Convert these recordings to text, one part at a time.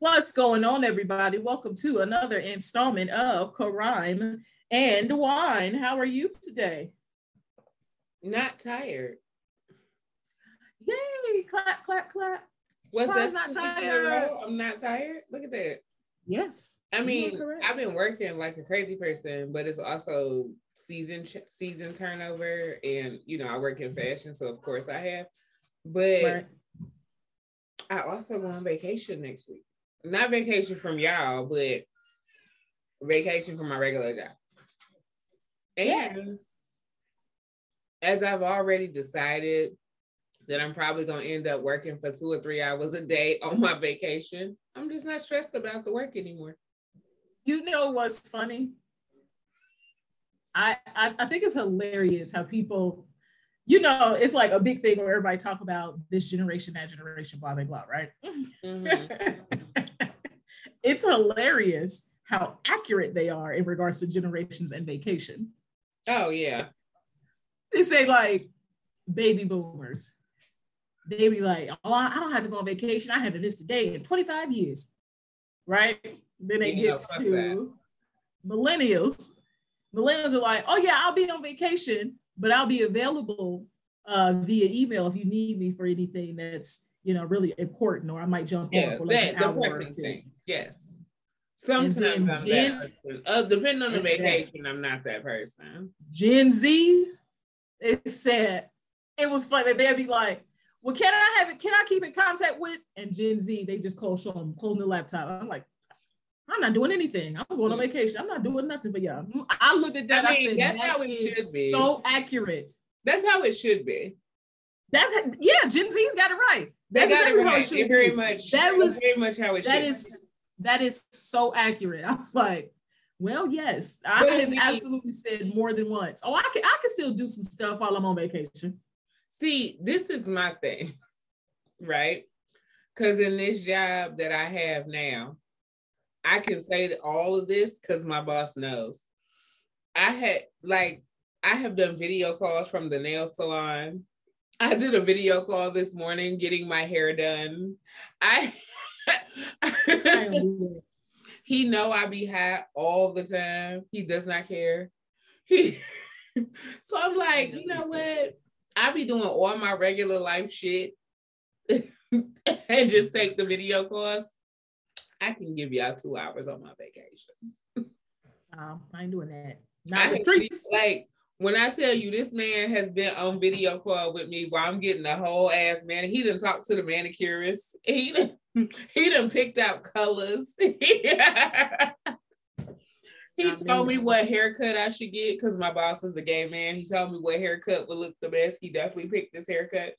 What's going on, everybody? Welcome to another installment of Crime and Wine. How are you today? Not tired. Yay! Clap, clap, clap. Was that not tired? I'm not tired. Look at that. Yes. I mean, I've been working like a crazy person, but it's also season turnover, and I work in fashion, so of course I have. But right. I also go on vacation next week. Not vacation from y'all, but vacation from my regular job. And as I've already decided that I'm probably going to end up working for 2 or 3 hours a day on my vacation, I'm just not stressed about the work anymore. You know what's funny? I think it's hilarious how people, it's like a big thing where everybody talk about this generation, that generation, blah, blah, blah, right? Mm-hmm. It's hilarious how accurate they are in regards to generations and vacation. Oh, yeah. They say like baby boomers. They be like, oh, I don't have to go on vacation. I haven't missed a day in 25 years, right? Then they get to millennials. Millennials are like, oh yeah, I'll be on vacation, but I'll be available via email if you need me for anything that's really important, or I might jump on for like an hour or two. Things. Yes. Sometimes I'm that person. Depending on the vacation, I'm not that person. Gen Zs, it said, it was funny. They'd be like, well, can I keep in contact with? And Gen Z, they just closing the laptop. I'm like, I'm not doing anything. I'm going on vacation. I'm not doing nothing for y'all. I looked at that. I said, that's how it should be. So accurate. That's how it should be. Gen Z's got it right. They got it right. Very much. That was very much how it should be. That is so accurate. I was like, well, yes, I have absolutely said more than once. Oh, I can still do some stuff while I'm on vacation. See, this is my thing, right? Because in this job that I have now, I can say that all of this because my boss knows. I have done video calls from the nail salon. I did a video call this morning getting my hair done. He know I be high all the time. He does not care. So I'm like, you know what? I be doing all my regular life shit and just take the video calls. I can give y'all 2 hours on my vacation. I ain't doing that. Like when I tell you this man has been on video call with me while I'm getting the whole ass man, he done talked to the manicurist. He done picked out colors. He told me what haircut I should get because my boss is a gay man. He told me what haircut would look the best. He definitely picked this haircut.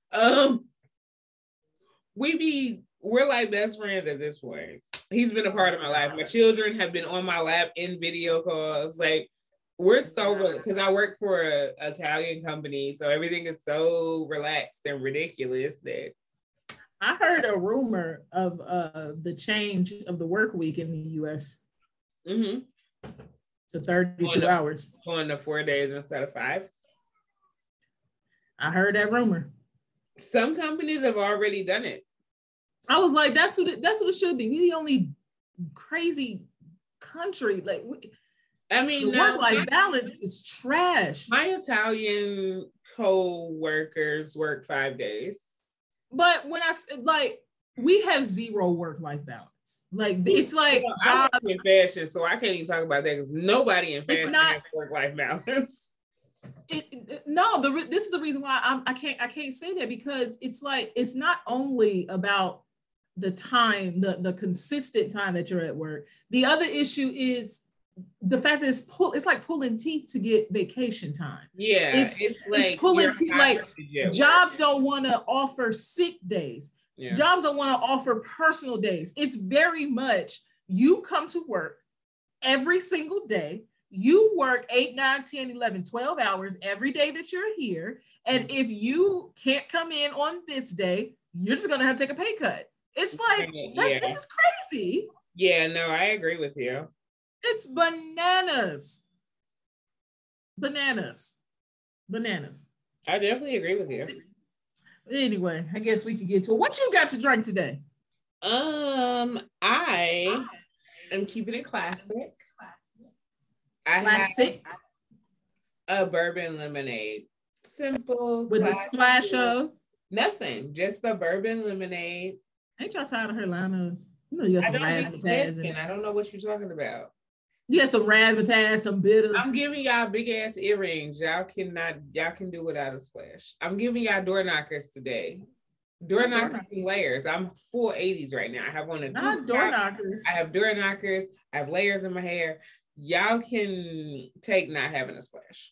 We're like best friends at this point. He's been a part of my life. My children have been on my lap in video calls. Like we're so because I work for an Italian company, so everything is so relaxed and ridiculous that I heard a rumor of the change of the work week in the US. Mm-hmm. To 32 hours. Going to 4 days instead of 5. I heard that rumor. Some companies have already done it. I was like, that's what it should be. We're the only crazy country. Like, the work-life balance is trash. My Italian co-workers work 5 days. But when we have zero work-life balance. Like it's like jobs. I work in fashion, so I can't even talk about that because nobody in fashion has work-life balance. This is the reason why I can't say that, because it's like it's not only about the time, the consistent time that you're at work. The other issue is the fact that it's like pulling teeth to get vacation time. Yeah, it's pulling teeth. Like jobs don't want to offer sick days. Yeah. Jobs don't want to offer personal days. It's very much you come to work every single day. You work 8, 9, 10, 11, 12 hours every day that you're here. And if you can't come in on this day, you're just going to have to take a pay cut. It's like, this is crazy. Yeah, no, I agree with you. It's bananas. I definitely agree with you. Anyway, I guess we could get to it. What you got to drink today? I am keeping it classic. Classic. I have a bourbon lemonade. Simple. With classic. A splash of? Nothing. Just a bourbon lemonade. Ain't y'all tired of her lineups? You know you got some razzmatazz. I don't know what you're talking about. You got some razzmatazz, some bitters. I'm giving y'all big ass earrings. Y'all can do without a splash. I'm giving y'all door knockers today. Door knockers and layers. I'm full 80s right now. I have on a not door knockers. I have door knockers. I have layers in my hair. Y'all can take not having a splash.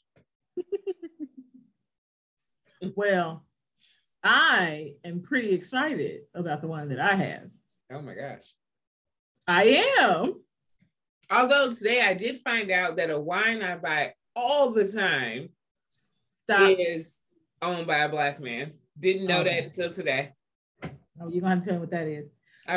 Well, I am pretty excited about the one that I have. Oh my gosh. I am. Although today I did find out that a wine I buy all the time is owned by a Black man. Didn't know that until today. Oh, you're gonna have to tell me what that is.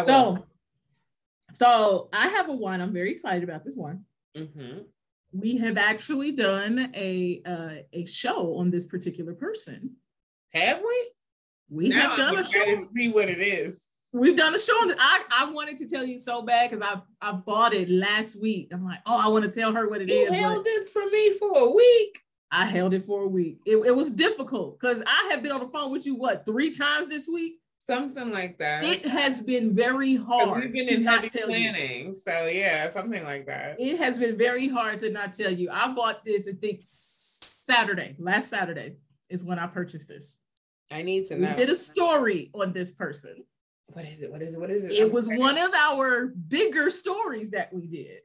So I have a wine. I'm very excited about this one. Mm-hmm. We have actually done a show on this particular person. Have we? We have done a show. To see what it is. We've done a show on this. I wanted to tell you so bad because I bought it last week. I'm like, oh, I want to tell her what it is. You held this for me for a week. I held it for a week. It was difficult because I have been on the phone with you, 3 times this week? Something like that. It has been very hard. We've been in heavy planning. So yeah, something like that. It has been very hard to not tell you. I bought this, I think last Saturday is when I purchased this. I need to know. We did a story on this person. What is it? It was one of our bigger stories that we did.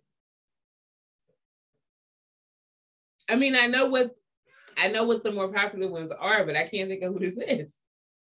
I mean, I know what the more popular ones are, but I can't think of who this is.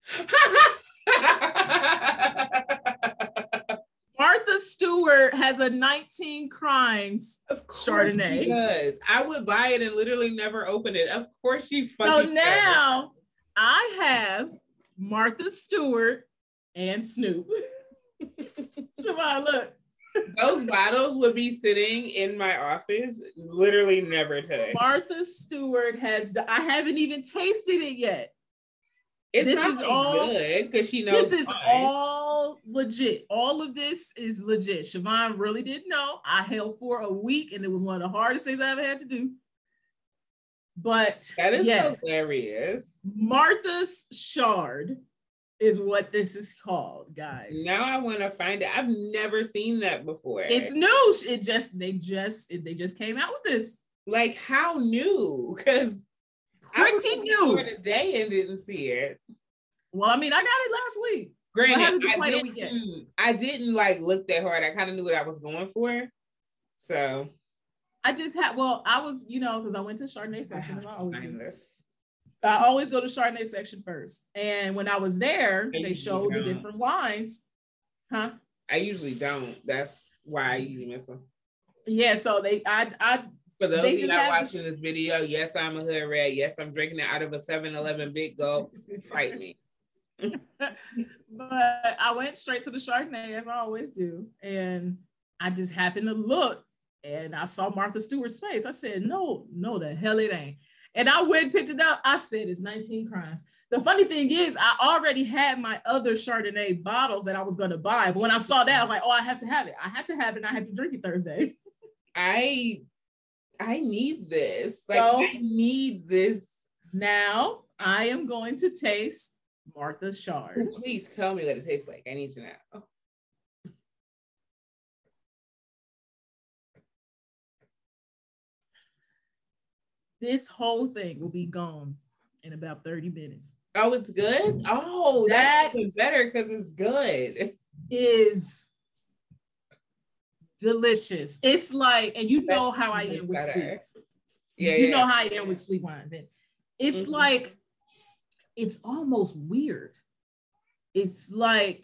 Martha Stewart has a 19 Crimes Chardonnay. She does. I would buy it and literally never open it. Of course she fucking So now does. I have Martha Stewart and Snoop. Siobhan, look. Those bottles would be sitting in my office, literally never touched. Martha Stewart I haven't even tasted it yet. This is all good because she knows. This is all legit. All of this is legit. Siobhan really didn't know. I held for a week and it was one of the hardest things I ever had to do. But that is hilarious. Martha's Chard is what this is called, guys. Now I want to find it. I've never seen that before. It's new. They just came out with this. Like how new? Because pretty new. For the day and didn't see it. Well, I mean, I got it last week. Granted, I didn't like look that hard. I kind of knew what I was going for. So I just had. Well, I was, because I went to Chardonnay section. I always go to Chardonnay section first. And when I was there, they showed the different wines. Huh? I usually don't. That's why I usually miss them. Yeah, so for those of you not watching this video, yes, I'm a hood rat. Yes, I'm drinking it out of a 7-Eleven big gulp. Fight me. But I went straight to the Chardonnay as I always do. And I just happened to look and I saw Martha Stewart's face. I said, no, the hell it ain't. And I went and picked it up. I said, it's 19 Crimes. The funny thing is, I already had my other Chardonnay bottles that I was going to buy. But when I saw that, I was like, oh, I have to have it. I have to have it. And I have to drink it Thursday. I need this. I need this. Now I am going to taste Martha's Chard. Please tell me what it tastes like. I need to know. This whole thing will be gone in about 30 minutes. Oh, it's good? Oh, that's even better because it's good. Is delicious. It's like, and you know how I am with sweets. Yeah, you know how I am with sweet wines. And it's like, it's almost weird. It's like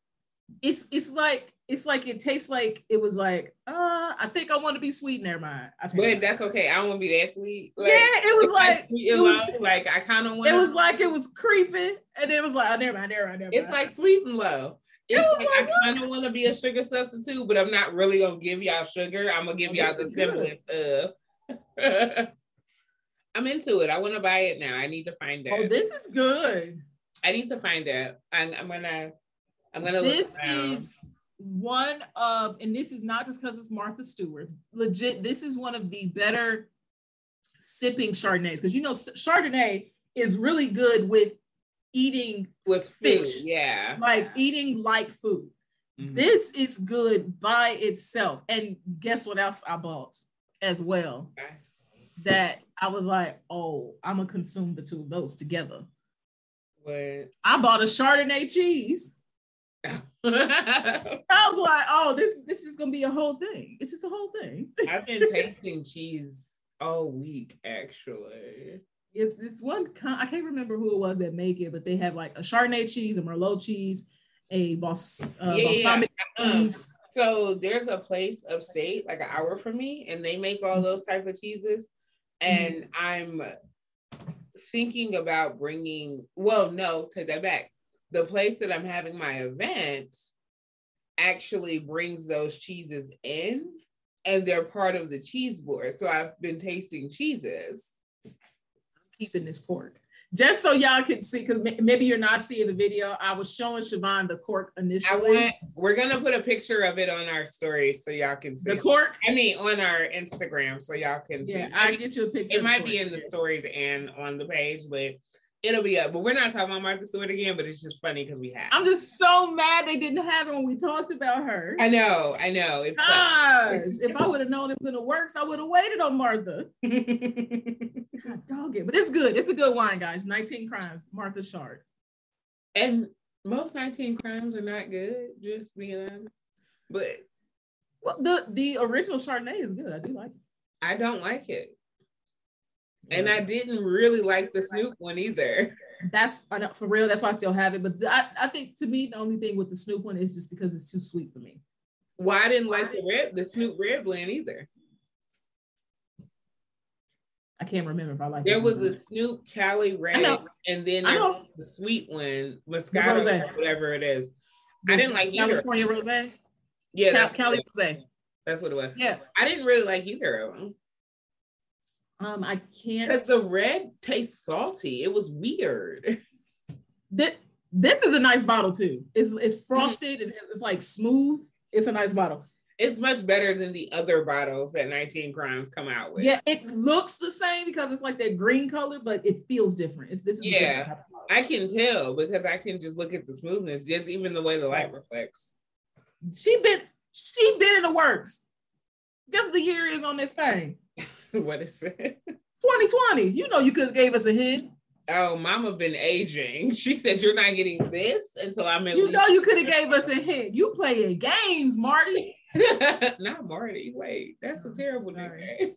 it tastes like it was like, I think I want to be sweet. Never mind. But that's okay. I don't want to be that sweet. Like, yeah, it was like I kind of want. It was like it was creeping, and it was like, never mind. It's like sweet and low. It's like I kind of want to be a sugar substitute, but I'm not really gonna give y'all sugar. I'm gonna give y'all the semblance of. I'm into it. I want to buy it now. I need to find out. Oh, this is good. I need to find out. I'm gonna I'm gonna look This is one of, and this is not just because it's Martha Stewart. Legit, this is one of the better sipping Chardonnays, because you know Chardonnay is really good with eating with fish, food, yeah, like eating like food. Mm-hmm. This is good by itself. And guess what else I bought as well? Okay. That I was like, oh, I'm gonna consume the two of those together. What? I bought a Chardonnay cheese. I was like, oh, this is gonna be a whole thing. It's just a whole thing. I've been tasting cheese all week, actually. It's this one, I can't remember who it was that make it, but they have like a Chardonnay cheese, a Merlot cheese, a balsamic cheese. So there's a place upstate, like an hour from me, and they make all those type of cheeses. And I'm thinking about bringing, take that back. The place that I'm having my event actually brings those cheeses in, and they're part of the cheese board. So I've been tasting cheeses. I'm keeping this cork. Just so y'all can see, because maybe you're not seeing the video, I was showing Siobhan the cork initially. We're going to put a picture of it on our stories so y'all can see. The cork? I mean, on our Instagram so y'all can see. Yeah, I'll get you a picture. It might be in the stories and on the page, but it'll be up. But we're not talking about Martha Stewart again, but it's just funny because we have. I'm just so mad they didn't have it when we talked about her. I know. It's gosh, if I would have known it was in the works, I would have waited on Martha. God, dog it. But it's good. It's a good wine, guys. 19 Crimes, Martha Chard. And most 19 Crimes are not good, just being honest. But the original Chardonnay is good. I do like it. I don't like it. And I didn't really like the Snoop one either. That's for real. That's why I still have it. But I think to me, the only thing with the Snoop one is just because it's too sweet for me. Well, I didn't like the Snoop Red Blend either. I can't remember if I like it. There was a Snoop Cali Red, and then there was the sweet one, Moscato, or whatever it is. I didn't like California Rosé. Yeah, that's Cali Rosé. That's what it was. Yeah, I didn't really like either of them. I can't, because the red tastes salty. It was weird. This is a nice bottle too. It's frosted and it's like smooth. It's a nice bottle. It's much better than the other bottles that 19 Crimes come out with. Yeah, it looks the same because it's like that green color, but it feels different. I can tell because I can just look at the smoothness, just even the way the light reflects. She been in the works. Guess what the year is on this thing? What is it? 2020. You know you could have gave us a hint. Oh, Mama been aging. She said you're not getting this until I'm in. You know you could have gave us a hint. You playing games, Marty. Not Marty. Wait, that's a terrible name.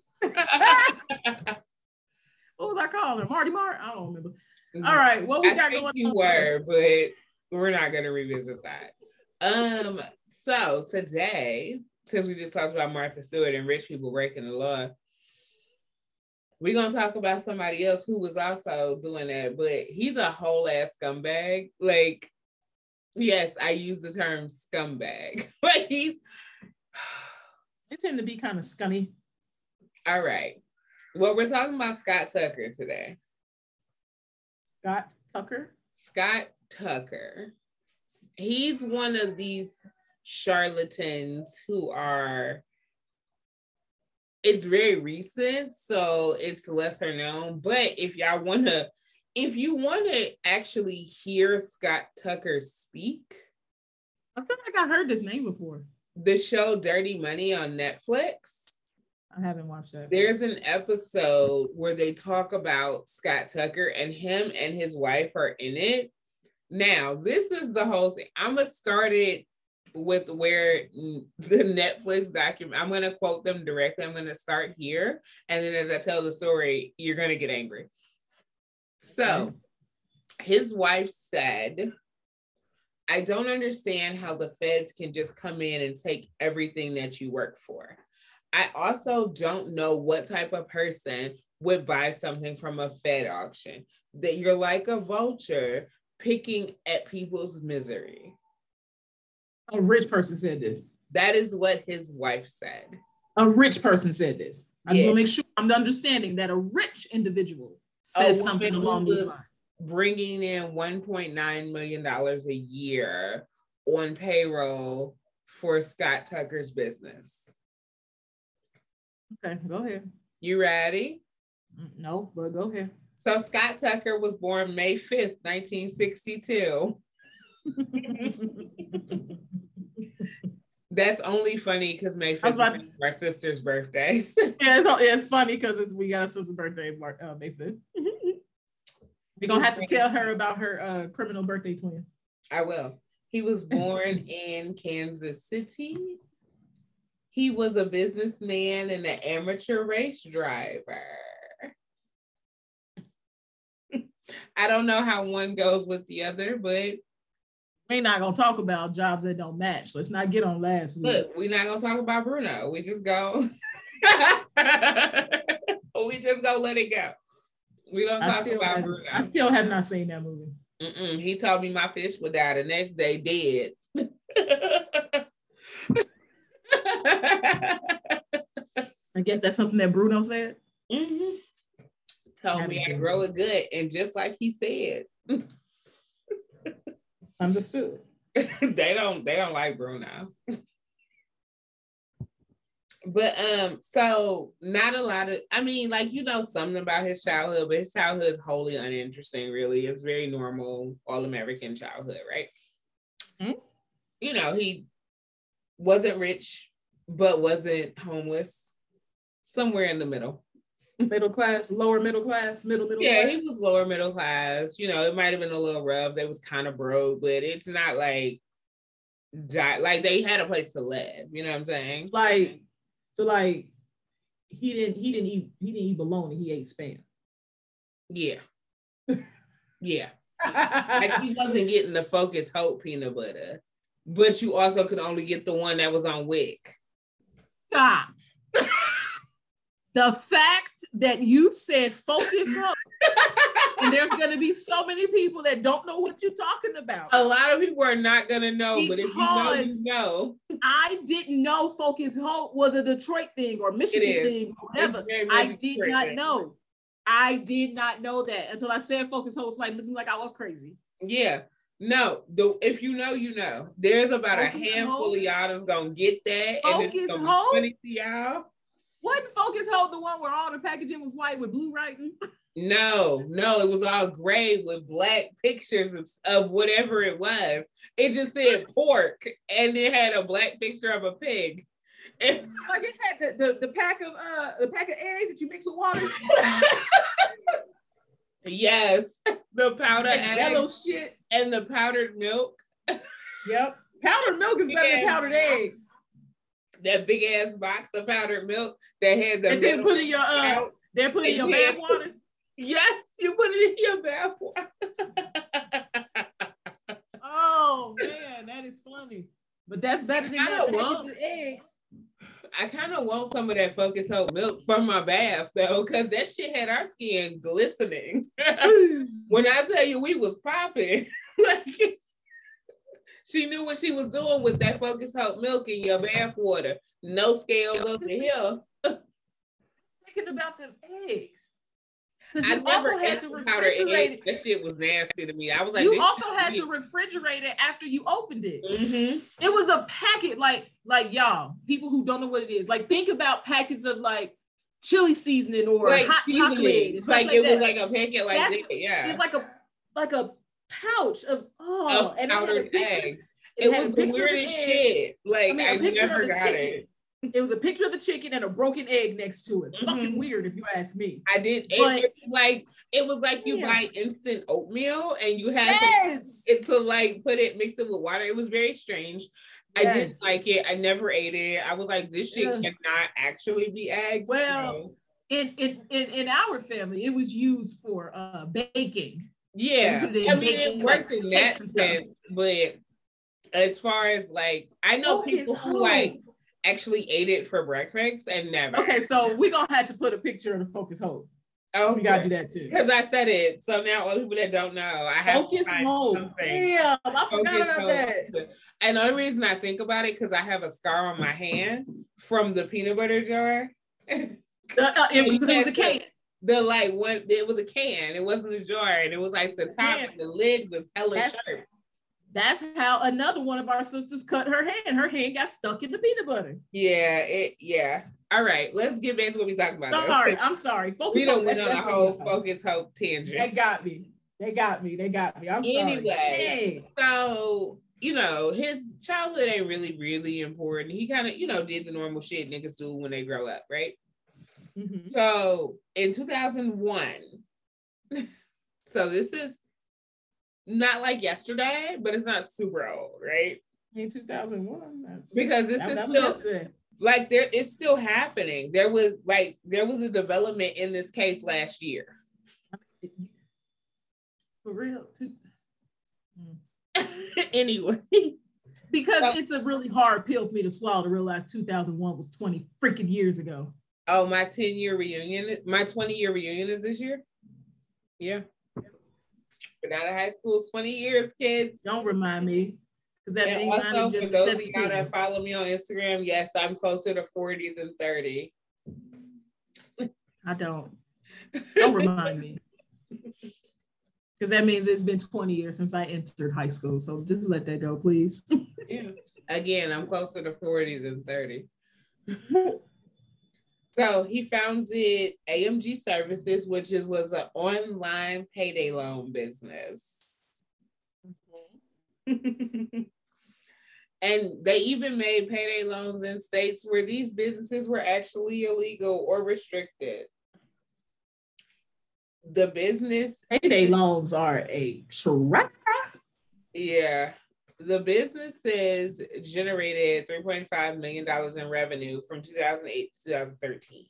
What was I calling her? Marty Mart? I don't remember. All right, what we got going on? You were, but we're not gonna revisit that. So today, since we just talked about Martha Stewart and rich people breaking the law, we're going to talk about somebody else who was also doing that, but he's a whole ass scumbag. Like, yes, I use the term scumbag. Like they tend to be kind of scummy. All right. Well, we're talking about Scott Tucker today. Scott Tucker? Scott Tucker. He's one of these charlatans who are, it's very recent, so it's lesser known. But if you want to actually hear Scott Tucker speak, I feel like I heard this name before. The show Dirty Money on Netflix. I haven't watched that. There's an episode where they talk about Scott Tucker, and him and his wife are in it. Now, this is the whole thing. I'm gonna start it with where the Netflix document, I'm going to quote them directly. I'm going to start here. And then as I tell the story, you're going to get angry. So his wife said, I don't understand how the feds can just come in and take everything that you work for. I also don't know what type of person would buy something from a Fed auction, that you're like a vulture picking at people's misery. A rich person said this. That is what his wife said. A rich person said this. I just want to make sure I'm understanding that a rich individual said something along these lines. Bringing in $1.9 million a year on payroll for Scott Tucker's business. Okay, go ahead. You ready? No, but go ahead. So Scott Tucker was born May 5th, 1962. That's only funny because May 5th is our sister's birthday. Yeah, it's funny because we got a sister's birthday May 5th. We're going to have to tell her about her criminal birthday twin. I will. He was born in Kansas City. He was a businessman and an amateur race driver. I don't know how one goes with the other, but we're not gonna talk about jobs that don't match. Let's not get on last week. Look, we're not gonna talk about Bruno. We just go. We just gonna let it go. We don't talk about Bruno. I still have not seen that movie. He told me my fish would die the next day dead. I guess that's something that Bruno said. Mm-hmm. Told me I grow it good, and just like he said. Understood. they don't like Bruno. But so not a lot of, I mean, like, you know, something about his childhood, but his childhood is wholly uninteresting, really. It's very normal, all-American childhood, right? Mm-hmm. You know, he wasn't rich, but wasn't homeless. Somewhere in the middle. Middle class, lower middle class, middle class. Yeah, he was lower middle class. You know, it might have been a little rough. They was kind of broke, but it's not like they had a place to live. You know what I'm saying? Like, so like he didn't eat bologna. He ate Spam. Yeah, yeah. Like he wasn't getting the Focus Hope peanut butter, but you also could only get the one that was on Wick. Stop. The fact that you said Focus Hope, and there's going to be so many people that don't know what you're talking about. A lot of people are not going to know, but if you know, you know. I didn't know Focus Hope was a Detroit thing or Michigan thing or whatever. I did not know. I did not know that until I said Focus Hope. It's like looking like I was crazy. Yeah. No, if you know, you know. There's about a handful of y'all that's going to get that. Focus and it's going to be funny to y'all. Wasn't Focus Hope the one where all the packaging was white with blue writing? No, it was all gray with black pictures of whatever it was. It just said pork, and it had a black picture of a pig. And like it had the pack of eggs that you mix with water. Yes, the powdered egg, yellow shit, and the powdered milk. Yep, powdered milk is better than powdered eggs. That big ass box of powdered milk that had the. And then put in your they put in your bath water. Yes, you put it in your bath water. Oh man, that is funny. But that's better than the eggs. I kind of want some of that Focus Hope milk from my bath though, because that shit had our skin glistening. When I tell you we was popping, like. She knew what she was doing with that Focus Hope milk in your bath water. No scales over here. Thinking about them eggs. I never had to refrigerate it. That shit was nasty to me. I was like, you also had to refrigerate it after you opened it. Mm-hmm. It was a packet, like y'all, people who don't know what it is. Like, think about packets of like chili seasoning or like hot chocolate. It's like it was like a packet like that. Yeah. It's like a pouch of powdered egg. It was the weirdest shit. Like I never got it. It was a picture of the chicken and a broken egg next to it. Mm-hmm. Fucking weird, if you ask me. I did. It was like you buy instant oatmeal and you had to like mix it with water. It was very strange. Yes. I didn't like it. I never ate it. I was like, this shit cannot actually be eggs. Well, in our family, it was used for baking. Yeah, I mean, it worked in that sense, but as far as like, I know people who like actually ate it for breakfast and never. Okay, so we're gonna have to put a picture of the Focus Hope. Oh, we gotta do that too. Because I said it, so now all people that don't know, I have Focus Hope. Damn, I forgot about that. And the only reason I think about it because I have a scar on my hand from the peanut butter jar. It was a can. It was a can. It wasn't a jar, and it was like the top of the lid was hella sharp. That's how another one of our sisters cut her hand. Her hand got stuck in the peanut butter. Yeah. All right, let's get back to what we talking about. Sorry, I'm sorry. We don't went on a whole Focus Hope tangent. They got me. I'm sorry. Anyway, so his childhood ain't really important. He kind of, did the normal shit niggas do when they grow up, right? Mm-hmm. So in 2001, so this is not like yesterday, but it's not super old, right? In 2001, because this is still like it's still happening. There was a development in this case last year. For real, too. Anyway, because it's a really hard pill for me to swallow to realize 2001 was 20 freaking years ago. Oh, my 10-year reunion, my 20-year reunion is this year. Yeah. Been out of high school 20 years, kids. Don't remind me. Because that means also, for those of y'all that follow me on Instagram, yes, I'm closer to 40 than 30. I don't. Don't remind me. Because that means it's been 20 years since I entered high school. So just let that go, please. Yeah. Again, I'm closer to 40 than 30. So he founded AMG Services, which was an online payday loan business. And they even made payday loans in states where these businesses were actually illegal or restricted. The business payday loans are a trap. Yeah. The businesses generated $3.5 million in revenue from 2008 to 2013.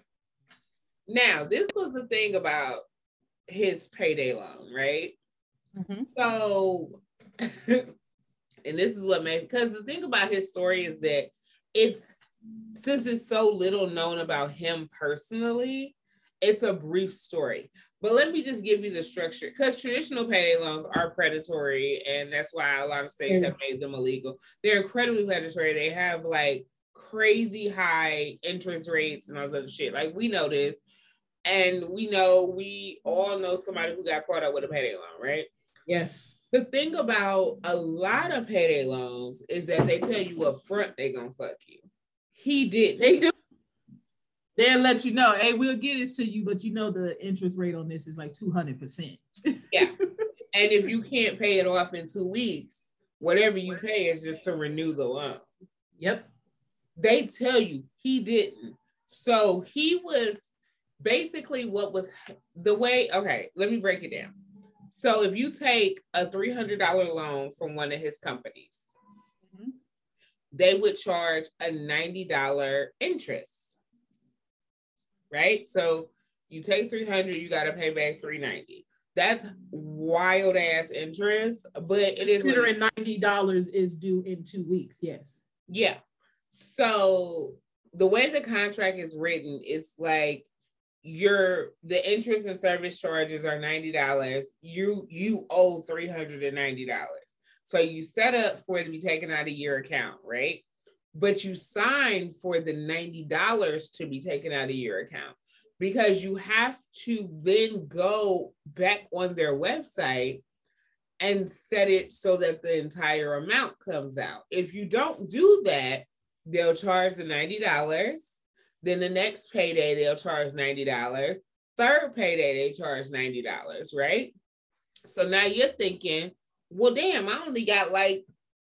Now, this was the thing about his payday loan, right? Mm-hmm. So, and this is what made, because the thing about his story is that since it's so little known about him personally, it's a brief story. But let me just give you the structure, because traditional payday loans are predatory, and that's why a lot of states have made them illegal. They're incredibly predatory. They have like crazy high interest rates and all this other shit. Like, we know this, and we all know somebody who got caught up with a payday loan, right? Yes. The thing about a lot of payday loans is that they tell you up front they're gonna fuck you. He didn't. They do. They'll let you know, hey, we'll get it to you, but the interest rate on this is like 200%. Yeah. And if you can't pay it off in 2 weeks, whatever you pay is just to renew the loan. Yep. They tell you. He didn't. So he was basically okay, let me break it down. So if you take a $300 loan from one of his companies, mm-hmm. they would charge a $90 interest. Right? So you take $300, you got to pay back $390. That's wild ass interest, but it is considering $90 is due in 2 weeks. Yes. Yeah. So the way the contract is written, it's like the interest and service charges are $90. You owe $390. So you set up for it to be taken out of your account, right? But you sign for the $90 to be taken out of your account, because you have to then go back on their website and set it so that the entire amount comes out. If you don't do that, they'll charge the $90. Then the next payday, they'll charge $90. Third payday, they charge $90, right? So now you're thinking, well, damn, I only got like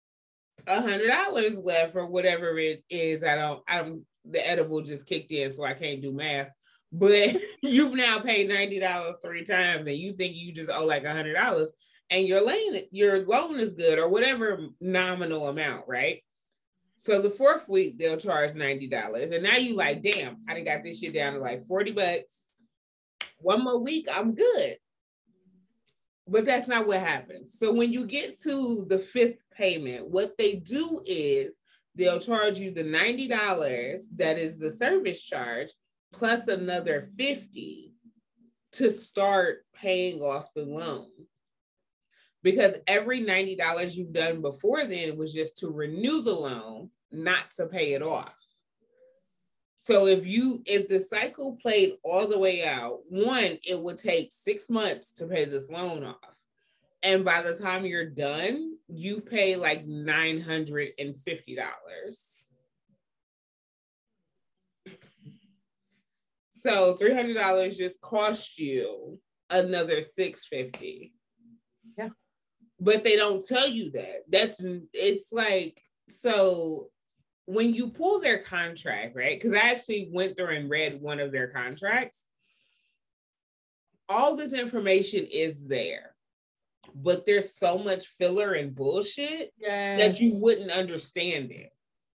$100 left or whatever it is. The edible just kicked in, so I can't do math. But you've now paid $90 3 times, and you think you just owe like $100, and your loan is good or whatever nominal amount, right? So the 4th week they'll charge $90, and now you like, damn, I done got this shit down to like $40. 1 more week, I'm good. But that's not what happens. So when you get to the 5th payment, what they do is they'll charge you the $90, that is the service charge, plus another $50 to start paying off the loan. Because every $90 you've done before then was just to renew the loan, not to pay it off. So if the cycle played all the way out, 1, it would take 6 months to pay this loan off. And by the time you're done, you pay like $950. So $300 just cost you another $650. Yeah. But they don't tell you that. It's like, so when you pull their contract, right? Because I actually went through and read one of their contracts. All this information is there, but there's so much filler and bullshit that you wouldn't understand it.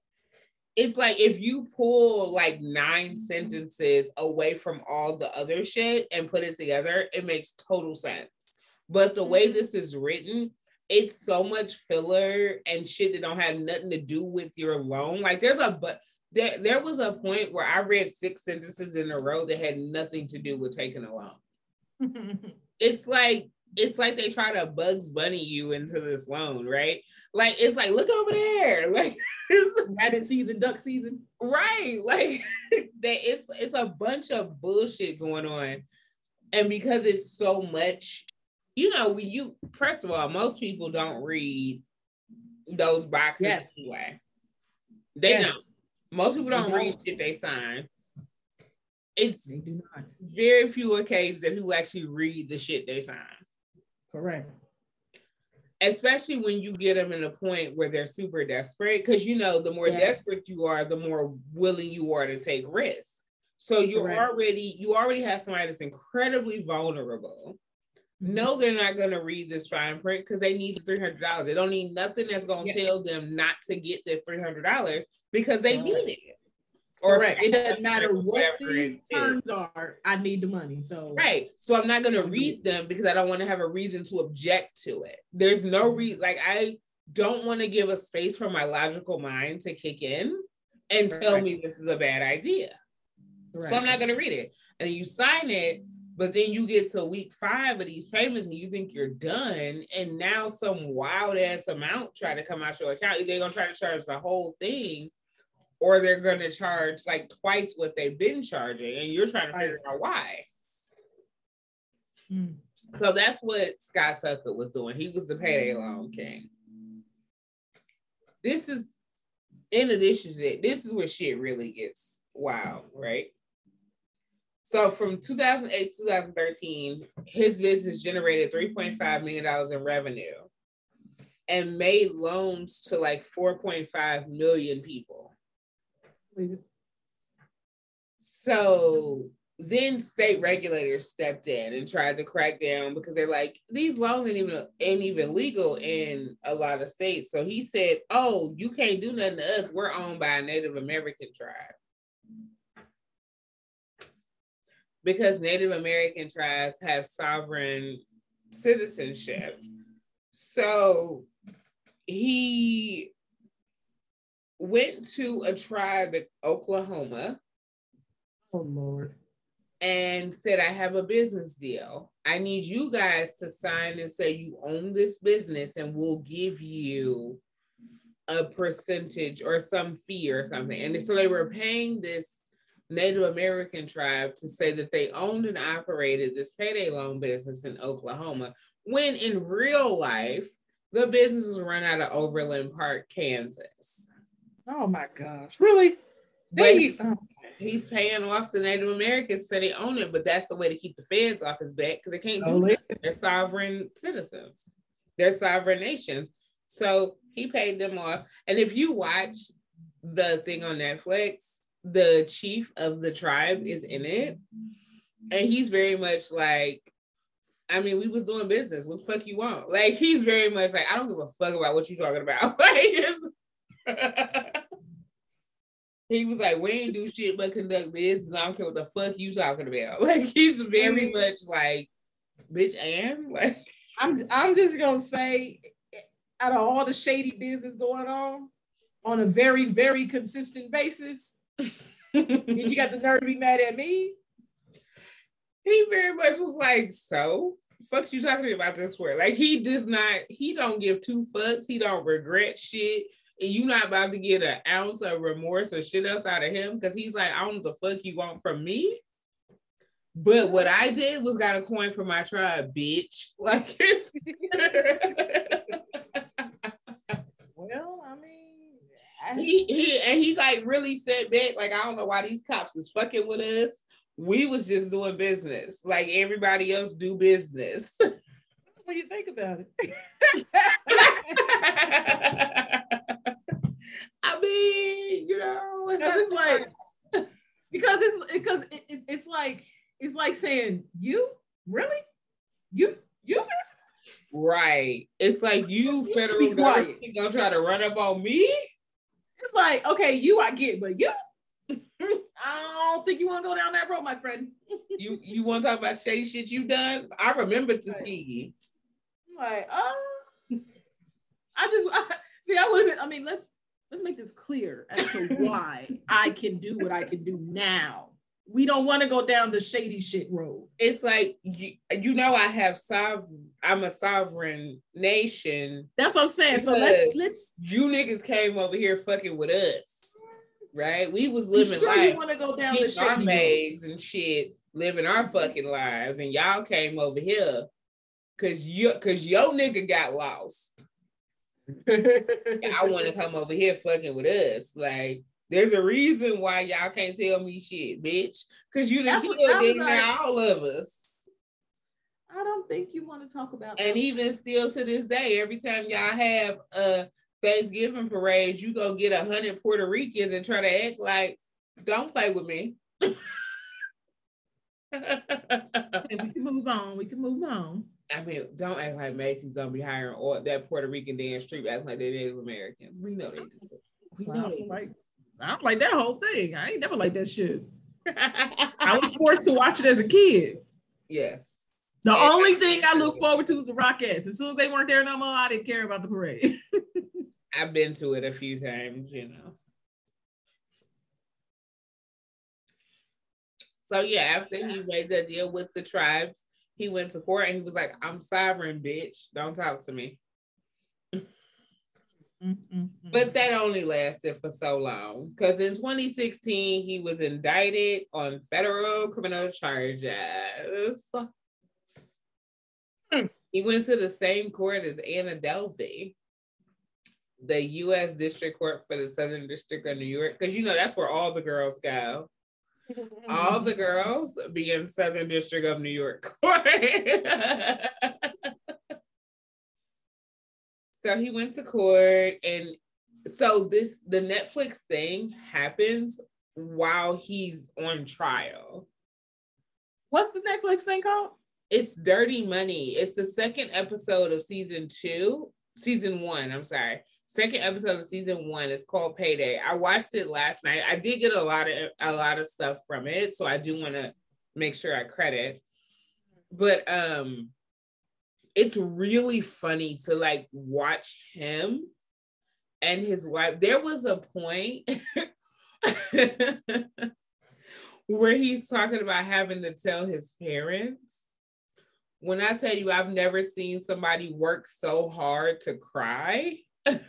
It's like if you pull like 9 sentences away from all the other shit and put it together, it makes total sense. But the way this is written, it's so much filler and shit that don't have nothing to do with your loan. Like there was a point where I read 6 sentences in a row that had nothing to do with taking a loan. It's like they try to Bugs Bunny you into this loan, right? Like it's like, look over there, like rabbit season, duck season, right? Like that it's a bunch of bullshit going on, and because it's so much, you know, first of all, most people don't read those boxes anyway. They don't. Most people don't read shit they sign. It's very few occasions that people actually read the shit they sign. Correct. Especially when you get them in a point where they're super desperate, because you know the more desperate you are, the more willing you are to take risks. So you already have somebody that's incredibly vulnerable. No, they're not going to read this fine print because they need $300. They don't need nothing that's going to tell them not to get this $300 because they need it. Correct. It doesn't matter what these terms are. I need the money. So So I'm not going to read them because I don't want to have a reason to object to it. There's no reason. Like I don't want to give a space for my logical mind to kick in and tell me this is a bad idea. So I'm not going to read it. And you sign it, but then you get to week 5 of these payments and you think you're done. And now some wild ass amount try to come out your account. They're going to try to charge the whole thing, or they're going to charge like twice what they've been charging. And you're trying to figure out why. So that's what Scott Tucker was doing. He was the payday loan king. This is, in addition to that, this is where shit really gets wild, right? So from 2008 to 2013, his business generated $3.5 million in revenue and made loans to like 4.5 million people. So then state regulators stepped in and tried to crack down because they're like, these loans ain't even legal in a lot of states. So he said, oh, you can't do nothing to us. We're owned by a Native American tribe. Because Native American tribes have sovereign citizenship. So he went to a tribe in Oklahoma. Oh, Lord. And said, I have a business deal. I need you guys to sign and say you own this business and we'll give you a percentage or some fee or something. And so they were paying this Native American tribe to say that they owned and operated this payday loan business in Oklahoma, when in real life, the business was run out of Overland Park, Kansas. Oh my gosh, really? He's paying off the Native Americans so they own it, but that's the way to keep the feds off his back because they can't do it. They're sovereign citizens. They're sovereign nations. So he paid them off. And if you watch the thing on Netflix, the chief of the tribe is in it. And he's very much like, I mean, we was doing business. What the fuck you want? Like, he's very much like, I don't give a fuck about what you're talking about. He was like, we ain't do shit but conduct business. I don't care what the fuck you talking about. Like, he's very much like, bitch, and like, I'm just gonna say, out of all the shady business going on a very, very consistent basis, you got the nerve to be mad at me. He very much was like, so fuck you talking about this for? Like, he don't give 2 fucks. He don't regret shit. And you not about to get an ounce of remorse or shit else out of him because he's like, I don't know the fuck you want from me. But what I did was got a coin for my tribe, bitch. Like it's well, I mean, he like really said back, like, I don't know why these cops is fucking with us. We was just doing business like everybody else do business. When you think about it. I mean, you know, it's like because it's like saying, you really? You right. It's like you federal government gonna try to run up on me. It's like, okay, you I get, but you I don't think you want to go down that road, my friend. you want to talk about shady shit you done? I remember Tuskegee. Like, I would have been, I mean, let's make this clear as to why I can do what I can do now. We don't want to go down the shady shit road. It's like, you know, I'm a sovereign nation. That's what I'm saying. So let's you niggas came over here fucking with us, right? We was living sure life. You want to go down the shady road and shit, living our fucking lives, and y'all came over here because your nigga got lost. I want to come over here fucking with us, like. There's a reason why y'all can't tell me shit, bitch. Because you done killed all of us. I don't think you want to talk about and even still to this day, every time y'all have a Thanksgiving parade, you go get 100 Puerto Ricans and try to act like, don't play with me. Okay, we can move on. I mean, don't act like Macy's gonna be hiring all that Puerto Rican dance troupe acting like they're Native Americans. We know they do. We know they do. I don't like that whole thing. I ain't never liked that shit. I was forced to watch it as a kid. Yes. The only thing I look forward to is the Rockettes. As soon as they weren't there no more, I didn't care about the parade. I've been to it a few times, you know. So yeah, after he made that deal with the tribes, he went to court and he was like, I'm sovereign, bitch. Don't talk to me. But that only lasted for so long, because in 2016 he was indicted on federal criminal charges. He went to the same court as Anna Delvey, the U.S. District Court for the Southern District of New York, because you know that's where all the girls go. All the girls be in Southern District of New York Court. So he went to court, and so the Netflix thing happens while he's on trial. What's the Netflix thing called? It's Dirty Money. It's the second episode of season one. I'm sorry. Second episode of season 1 is called Payday. I watched it last night. I did get a lot of stuff from it, so I do want to make sure I credit. But it's really funny to like watch him and his wife. There was a point where he's talking about having to tell his parents. When I tell you, I've never seen somebody work so hard to cry.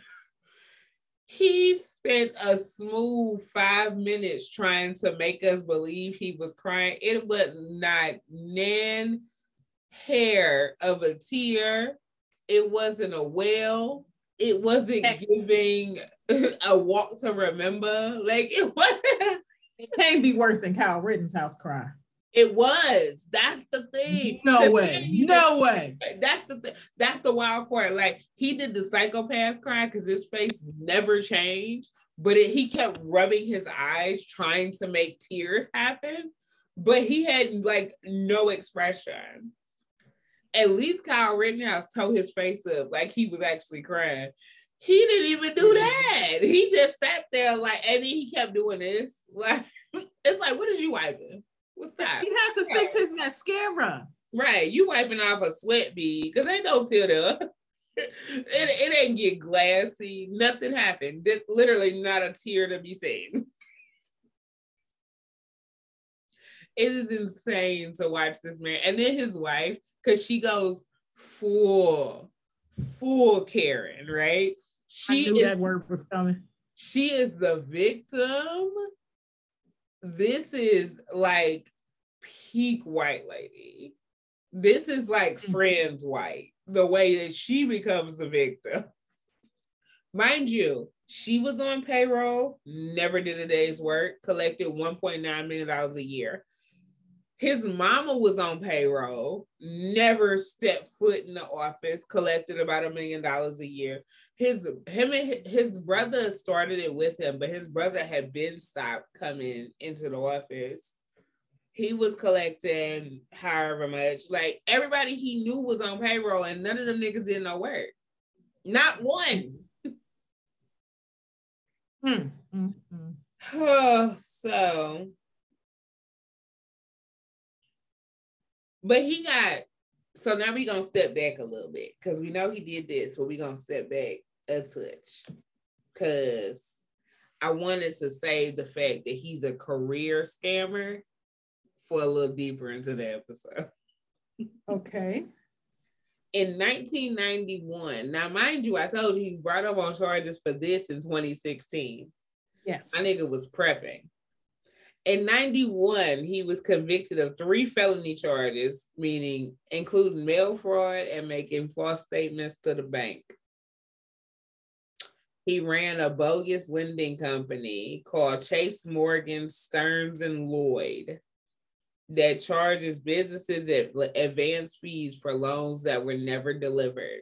He spent a smooth 5 minutes trying to make us believe he was crying. It was not nan hair of a tear. It wasn't a wail. It wasn't giving a walk to remember. Like it wasn't. It can't be worse than Kyle Rittenhouse cry. It was. That's the thing. No way. No way. That's the thing. That's the wild part. Like he did the psychopath cry because his face never changed, but he kept rubbing his eyes trying to make tears happen. But he had like no expression. At least Kyle Rittenhouse tore his face up like he was actually crying. He didn't even do that. He just sat there like, and then he kept doing this. Like it's like, what is you wiping? What's that? He had to fix his mascara. Right, you wiping off a sweat bead because ain't no tear there. It ain't get glassy. Nothing happened. Literally not a tear to be seen. It is insane to watch this man. And then his wife, because she goes full Karen, right? I knew that word was coming. She is the victim. This is like peak white lady. This is like Friends white, the way that she becomes the victim. Mind you, she was on payroll, never did a day's work, collected $1.9 million a year. His mama was on payroll, never stepped foot in the office, collected about $1 million a year. His brother started it with him, but his brother had been stopped coming into the office. He was collecting however much. Like, everybody he knew was on payroll, and none of them niggas did no work. Not one. Oh, but so now we're going to step back a little bit because we know he did this, but we're going to step back a touch because I wanted to say the fact that he's a career scammer for a little deeper into the episode. Okay. In 1991, now mind you, I told you he's brought up on charges for this in 2016. Yes. My nigga was prepping. In 91, he was convicted of 3 felony charges, meaning including mail fraud and making false statements to the bank. He ran a bogus lending company called Chase Morgan Stearns and Lloyd that charges businesses advance fees for loans that were never delivered.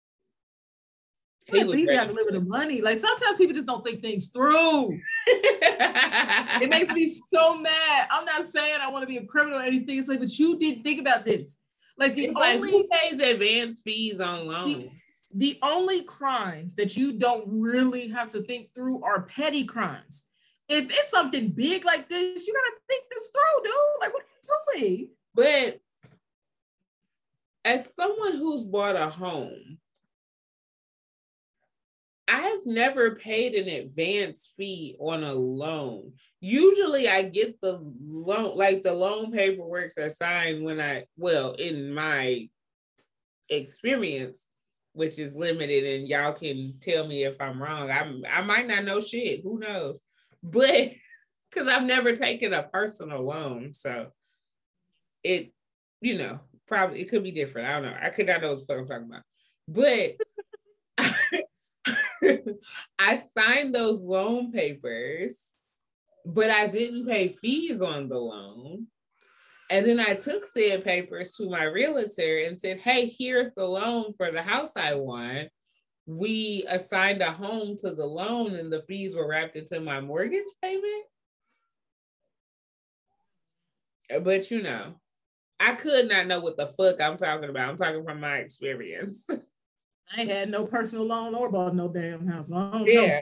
At least got to deliver the money. Like, sometimes people just don't think things through. It makes me so mad. I'm not saying I want to be a criminal or anything. It's like, but you didn't think about this. Like, who pays advance fees on loans? The only crimes that you don't really have to think through are petty crimes. If it's something big like this, you gotta think this through, dude. Like, what are you doing? But as someone who's bought a home, I have never paid an advance fee on a loan. Usually I get the loan, like the loan paperwork are signed in my experience, which is limited, and y'all can tell me if I'm wrong. I might not know shit, who knows? But because I've never taken a personal loan, so it, probably it could be different. I don't know. I could not know what the fuck I'm talking about. But I signed those loan papers, but I didn't pay fees on the loan. And then I took said papers to my realtor and said, hey, here's the loan for the house I want. We assigned a home to the loan and the fees were wrapped into my mortgage payment. But I could not know what the fuck I'm talking about. I'm talking from my experience. I ain't had no personal loan or bought no damn house. The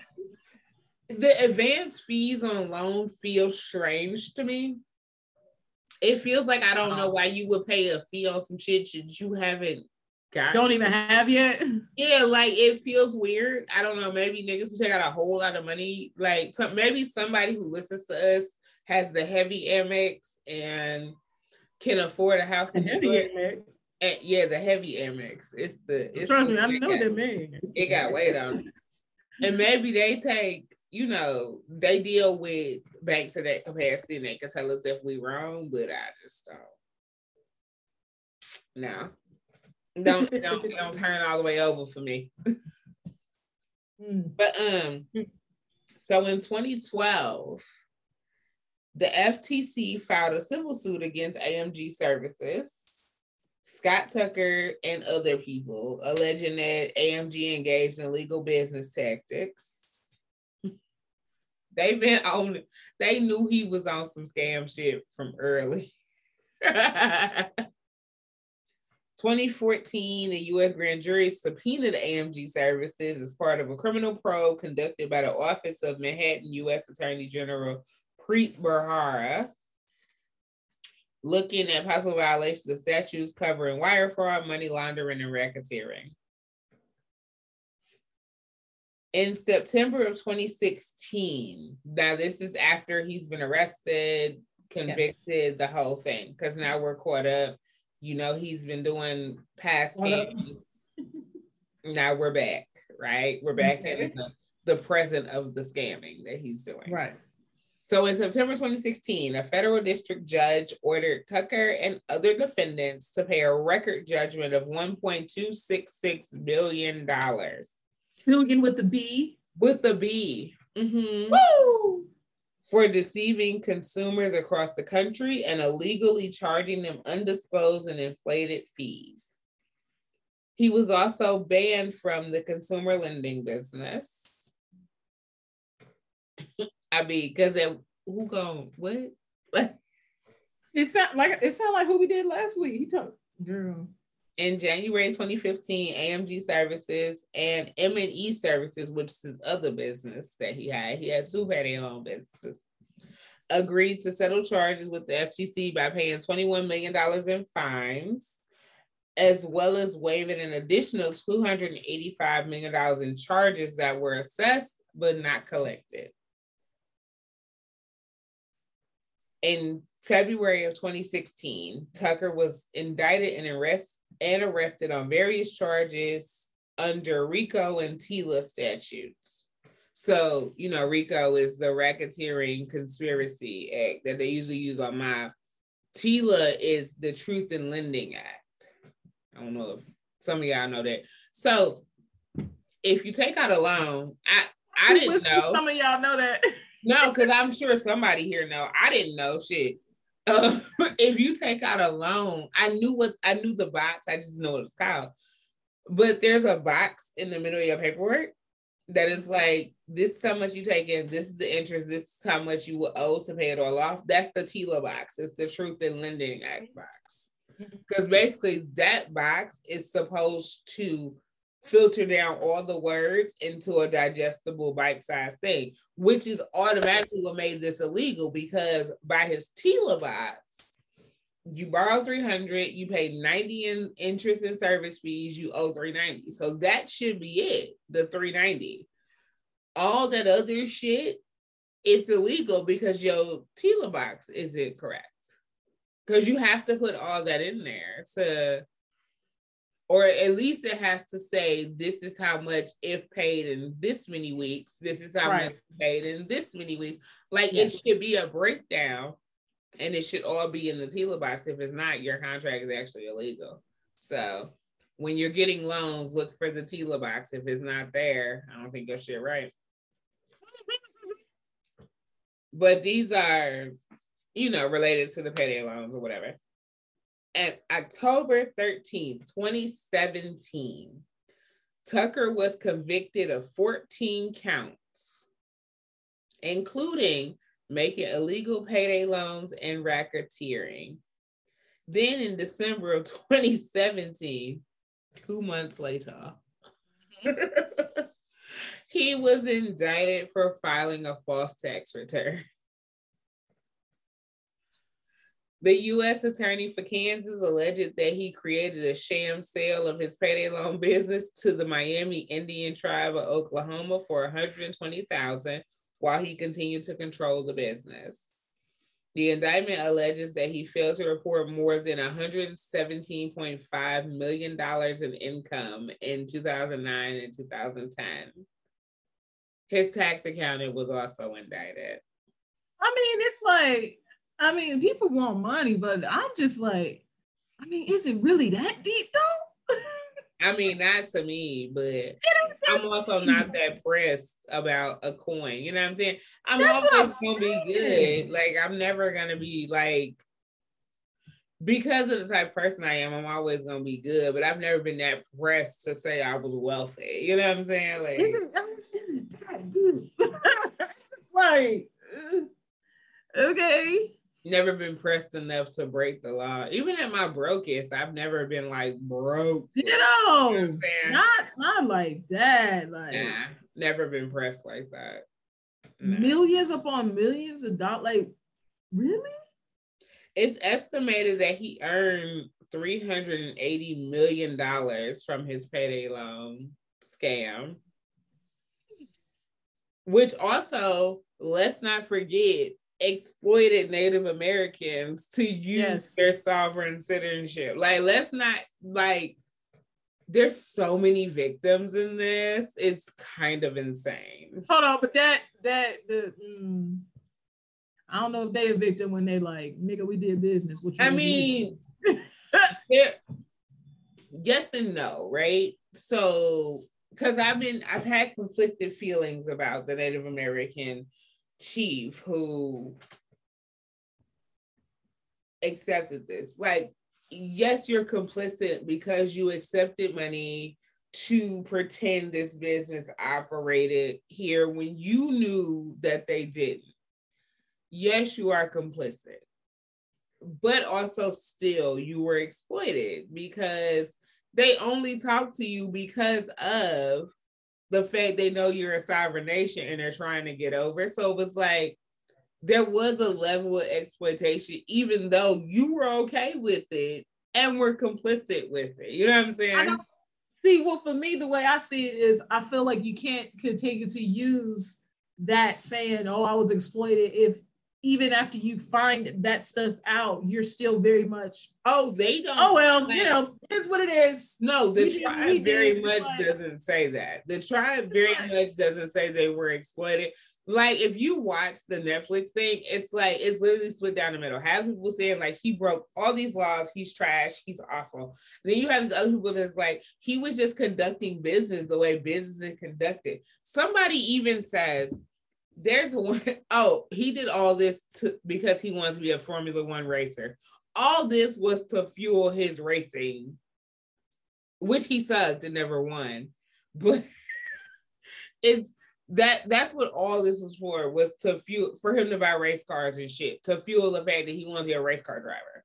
advance fees on loan feel strange to me. It feels like I don't know why you would pay a fee on some shit that you haven't got. Don't even have yet. Yeah, like it feels weird. I don't know. Maybe niggas who take out a whole lot of money. Like maybe somebody who listens to us has the heavy Amex and can afford a house in New York. Yeah, the heavy Amex. Trust me, I know what that means. It got weight on it. And maybe they take, they deal with banks to that capacity and they can tell us if we wrong, but I just don't. No. Don't turn all the way over for me. But so in 2012, the FTC filed a civil suit against AMG Services, Scott Tucker, and other people, alleging that AMG engaged in illegal business tactics. They knew he was on some scam shit from early. 2014, the U.S. grand jury subpoenaed AMG Services as part of a criminal probe conducted by the Office of Manhattan U.S. Attorney General Preet Bharara, looking at possible violations of statutes covering wire fraud, money laundering, and racketeering. In September of 2016, now this is after he's been arrested, convicted, the whole thing, because now we're caught up. He's been doing past scams. Now we're back, right? We're back in the present of the scamming that he's doing. Right. So in September 2016, a federal district judge ordered Tucker and other defendants to pay a record judgment of $1.266 billion. Billion with the B. With the B. Mm-hmm. Woo! For deceiving consumers across the country and illegally charging them undisclosed and inflated fees. He was also banned from the consumer lending business. I mean, because who gone what? It sound like who we did last week. He told girl. In January 2015, AMG Services and M&E Services, which is the other business that he had 2 payday loan businesses, agreed to settle charges with the FTC by paying $21 million in fines, as well as waiving an additional $285 million in charges that were assessed but not collected. In February of 2016, Tucker was indicted and arrested on various charges under RICO and TILA statutes. So, RICO is the Racketeering Conspiracy Act that they usually use on MIV. TILA is the Truth in Lending Act. I don't know if some of y'all know that. So, if you take out a loan, I didn't know. Some of y'all know that. No, because I'm sure somebody here know. I didn't know shit. If you take out a loan, I knew the box. I just didn't know what it's called. But there's a box in the middle of your paperwork that is like, this is how much you take in, this is the interest, this is how much you will owe to pay it all off. That's the TILA box. It's the Truth in Lending Act box. Because basically that box is supposed to filter down all the words into a digestible bite-sized thing, which is automatically what made this illegal, because by his TILA box, you borrow $300, you pay $90 in interest and service fees, you owe $390. So that should be it, the $390. All that other shit, it's illegal because your TILA box isn't correct. Because you have to put all that in there or at least it has to say, this is how much if paid in this many weeks, this is how much paid in this many weeks. Like, yes. It should be a breakdown, and it should all be in the TILA box. If it's not, your contract is actually illegal. So when you're getting loans, look for the TILA box. If it's not there, I don't think your shit right. But these are, related to the payday loans or whatever. At October 13th, 2017, Tucker was convicted of 14 counts, including making illegal payday loans and racketeering. Then in December of 2017, 2 months later, he was indicted for filing a false tax return. The U.S. Attorney for Kansas alleged that he created a sham sale of his payday loan business to the Miami Indian tribe of Oklahoma for $120,000 while he continued to control the business. The indictment alleges that he failed to report more than $117.5 million in income in 2009 and 2010. His tax accountant was also indicted. It's like, people want money, but I'm just like, is it really that deep though? Not to me, but I'm also not that pressed about a coin. You know what I'm saying? I'm always gonna be good. Like, I'm never gonna be like, because of the type of person I am, I'm always gonna be good, but I've never been that pressed to say I was wealthy. You know what I'm saying? Like, isn't that good? Like, okay. Never been pressed enough to break the law. Even at my brokest, I've never been like broke. Not like that. Like, nah, never been pressed like that. Nah. Millions upon millions of dollars. Like, really? It's estimated that he earned $380 million from his payday loan scam. Which also, let's not forget, exploited Native Americans to use their sovereign citizenship. Like, let's not, like, there's so many victims in this. It's kind of insane. Hold on, but I don't know if they a victim when they like, nigga, we did business. I mean, yes and no, right? So, because I've had conflicted feelings about the Native American chief who accepted this. Like, yes, you're complicit because you accepted money to pretend this business operated here when you knew that they didn't. Yes, you are complicit, but also still you were exploited because they only talk to you because of the fact they know you're a sovereign nation and they're trying to get over. So it was like, there was a level of exploitation, even though you were okay with it and were complicit with it. You know what I'm saying? See, well, for me, the way I see it is I feel like you can't continue to use that saying, oh, I was exploited, if even after you find that stuff out, you're still very much, oh, they don't. Oh, well, like, you know, it's what it is. No, the tribe very much doesn't say that. The tribe very much doesn't say they were exploited. Like, if you watch the Netflix thing, it's like, it's literally split down the middle. Half people saying like he broke all these laws, he's trash, he's awful. Then you have the other people that's like, he was just conducting business the way business is conducted. Somebody even says, there's one, oh, he did all this because he wanted to be a Formula One racer. All this was to fuel his racing, which he sucked and never won. But that's what all this was to fuel, for him to buy race cars and shit, to fuel the fact that he wanted to be a race car driver.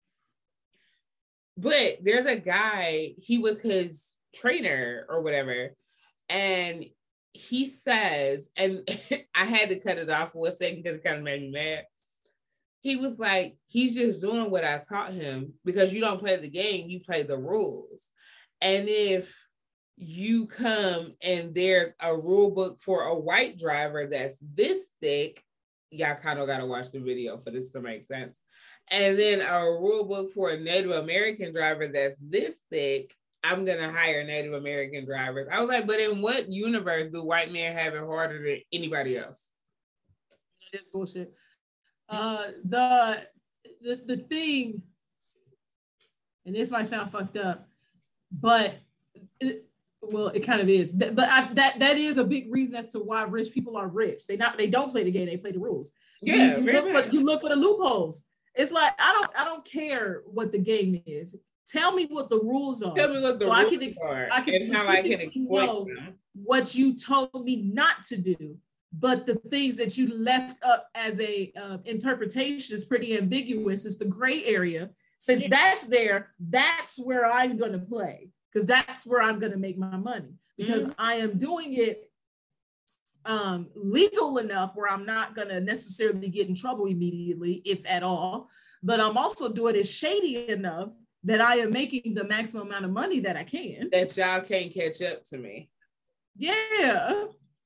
But there's a guy, he was his trainer or whatever, and he says, and I had to cut it off for a second because it kind of made me mad. He was like, he's just doing what I taught him because you don't play the game, you play the rules. And if you come and there's a rule book for a white driver that's this thick, y'all kind of got to watch the video for this to make sense. And then a rule book for a Native American driver that's this thick, I'm going to hire Native American drivers. I was like, but in what universe do white men have it harder than anybody else? That's bullshit. The thing, and this might sound fucked up, but it kind of is. But that is a big reason as to why rich people are rich. They don't play the game; they play the rules. Yeah, you look for the loopholes. It's like I don't care what the game is. Tell me what the rules are. Tell me what the rules are. I can specifically know what you told me not to do. But the things that you left up as a interpretation is pretty ambiguous. It's the gray area. Since that's there, that's where I'm going to play, because that's where I'm going to make my money, because I am doing it legal enough where I'm not going to necessarily get in trouble immediately, if at all. But I'm also doing it shady enough that I am making the maximum amount of money that I can. That y'all can't catch up to me. Yeah.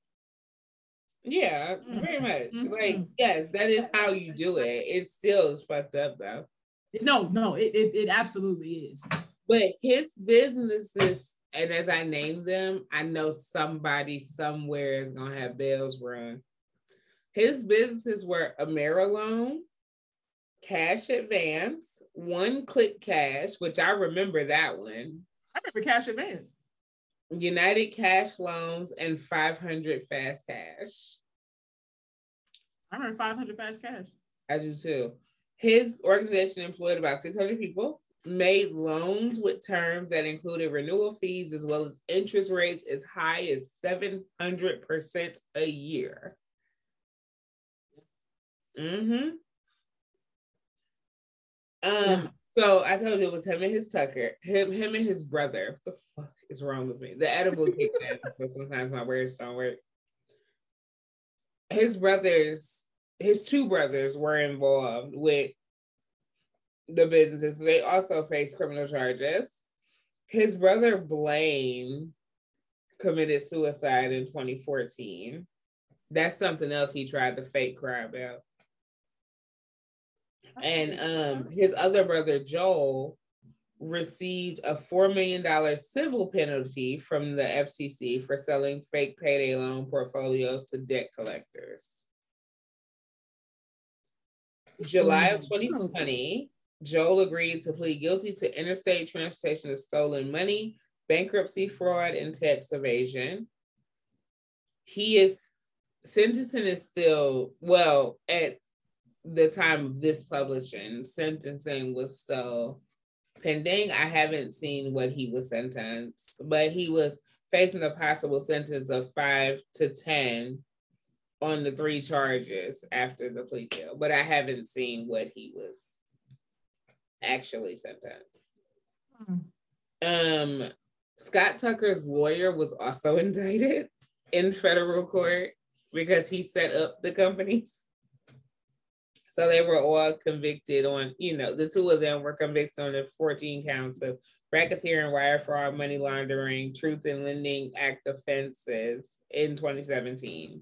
Yeah, very much. Like, yes, that is how you do it. It still is fucked up though. No, it absolutely is. But his businesses, and as I name them, I know somebody somewhere is gonna have bells rung. His businesses were AmeriLoan, Cash Advance, One Click Cash, which I remember that one. I remember Cash Advance. United Cash Loans, and 500 Fast Cash. I remember 500 Fast Cash. I do too. His organization employed about 600 people, made loans with terms that included renewal fees as well as interest rates as high as 700% a year. So I told you it was him and his Tucker, him and his brother. What the fuck is wrong with me? The edible kicked in, so sometimes my words don't work. His two brothers were involved with the businesses. They also faced criminal charges. His brother Blaine committed suicide in 2014. That's something else he tried to fake cry about. And his other brother, Joel, received a $4 million civil penalty from the FCC for selling fake payday loan portfolios to debt collectors. July of 2020, Joel agreed to plead guilty to interstate transportation of stolen money, bankruptcy fraud, and tax evasion. Sentencing is still, well, at the time of this publishing, sentencing was still pending. I haven't seen what he was sentenced, but he was facing a possible sentence of 5 to 10 on the 3 charges after the plea deal, but I haven't seen what he was actually sentenced. Scott Tucker's lawyer was also indicted in federal court because he set up the companies. So they were all convicted on, the 2 of them were convicted on the 14 counts of racketeering, wire fraud, money laundering, Truth in Lending Act offenses in 2017.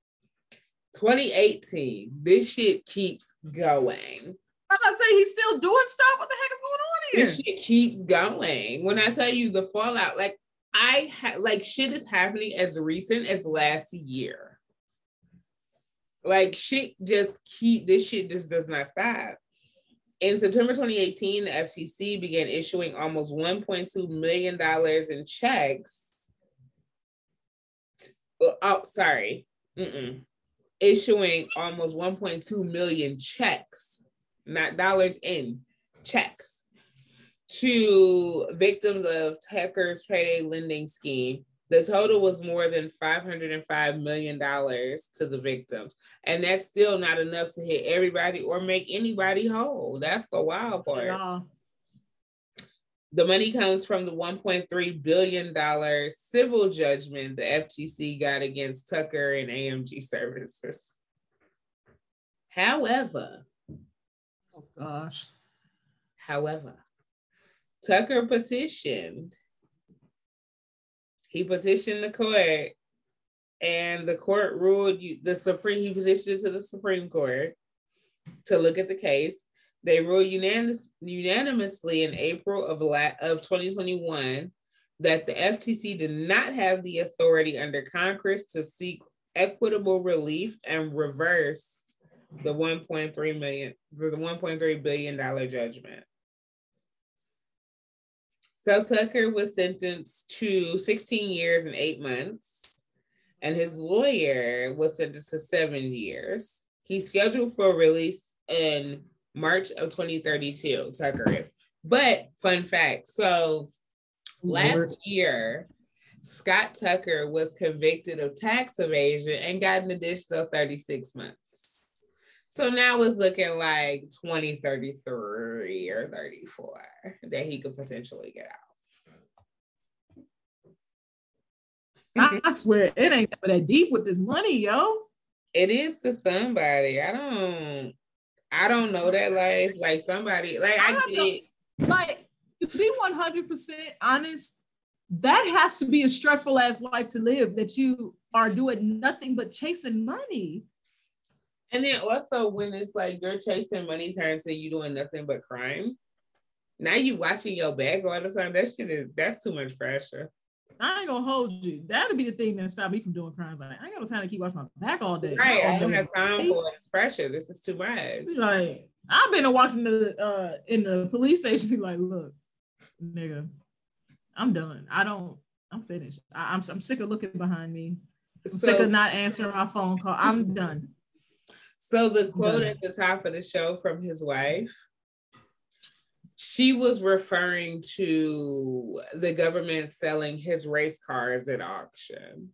2018, this shit keeps going. I'm not saying he's still doing stuff. What the heck is going on here? This shit keeps going. When I tell you the fallout, shit is happening as recent as last year. This shit just does not stop. In September 2018, the FTC began issuing almost $1.2 million in checks. Issuing almost 1.2 million checks, not dollars, in checks, to victims of Tucker's payday lending scheme. The total was more than $505 million to the victims. And that's still not enough to hit everybody or make anybody whole. That's the wild part. Yeah. The money comes from the $1.3 billion civil judgment the FTC got against Tucker and AMG Services. However, Tucker petitioned. He petitioned the court, and the court ruled he petitioned to the Supreme Court to look at the case. They ruled unanimously in April of 2021 that the FTC did not have the authority under Congress to seek equitable relief and reverse the $1.3 billion judgment. So Tucker was sentenced to 16 years and 8 months, and his lawyer was sentenced to 7 years. He's scheduled for release in March of 2032, Tucker is. But fun fact, so last year, Scott Tucker was convicted of tax evasion and got an additional 36 months. So now it's looking like 2033 or 34 that he could potentially get out. I swear it ain't that deep with this money, yo. It is to somebody. I don't know that life. Like somebody, like I get it. Like to be 100% honest, that has to be a stressful ass life to live, that you are doing nothing but chasing money. And then also when it's like you're chasing money turns to you doing nothing but crime. Now you watching your back all the time. That's too much pressure. I ain't gonna hold you. That'll be the thing that stop me from doing crimes. Like I ain't got no time to keep watching my back all day. Right, I don't have time for this pressure. This is too much. Like I've been watching in the police station. Be like, look, nigga, I'm done. I'm finished. I'm sick of looking behind me. I'm sick of not answering my phone call. I'm done. So the quote at the top of the show from his wife, she was referring to the government selling his race cars at auction.